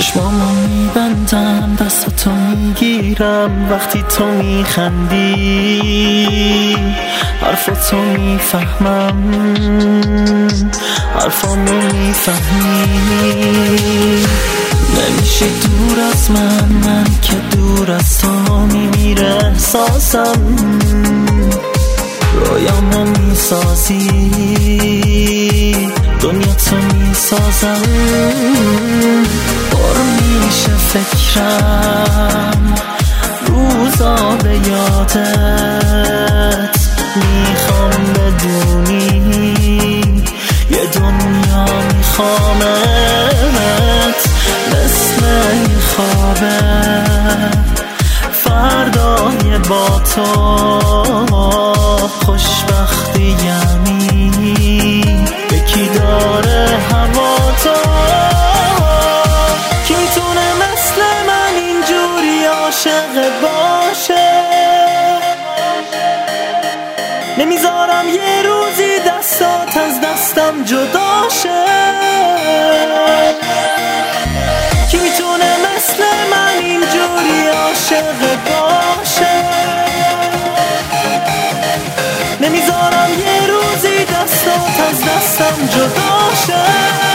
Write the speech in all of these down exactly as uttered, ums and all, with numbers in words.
چشمامو میبندم، دستاتو میگیرم وقتی تو میخندی، حرفاتو میفهمم، حرفامو میفهمی. نمیشی دور از من، من که دور از تو میمیره احساسم. رویامو میسازی، دنیا تو میسازم. پر میشه فکرم روزا به یادت. میخوام بدونی یه دنیا میخوامت، مثل یه خوابه فردای با تو. خوشبختی یعنی یکی داره هوا تو. کی میتونه مثل من اینجوری عاشق باشه؟ نمیذارم یه روزی دستات از دستم جدا شه. کی میتونه مثل من اینجوری عاشق باشه؟ نمیذارم یه روزی دستات از دستم جدا شه.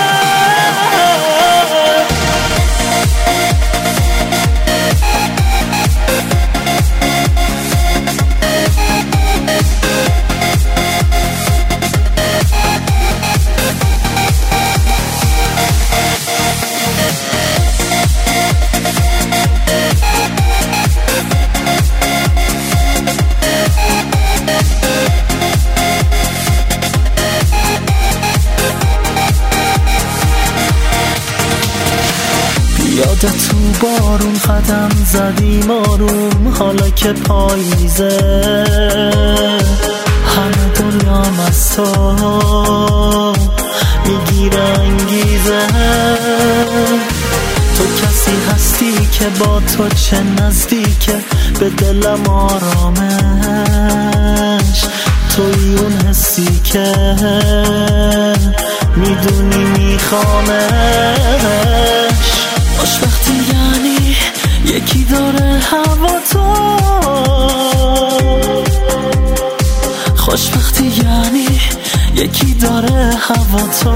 یادت تو بارون قدم زدیم آروم، حالا که پاییزه همه دنیام از تو میگیره انگیزه. تو کسی هستی که با تو چه نزدیکه به دلم آرامش. توی اون حسی که میدونی میخوامش. خوشبختی یعنی یکی داره هوا تو. خوشبختی یعنی یکی داره هوا تو.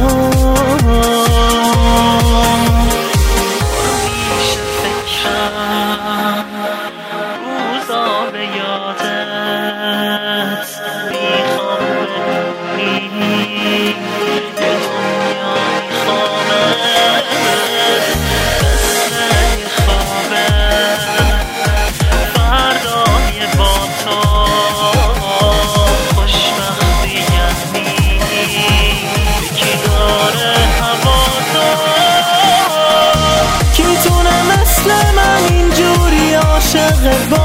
میشه فکرم روزا به یادت. میخوام بدونی یه دنیا میخوامت، عاشق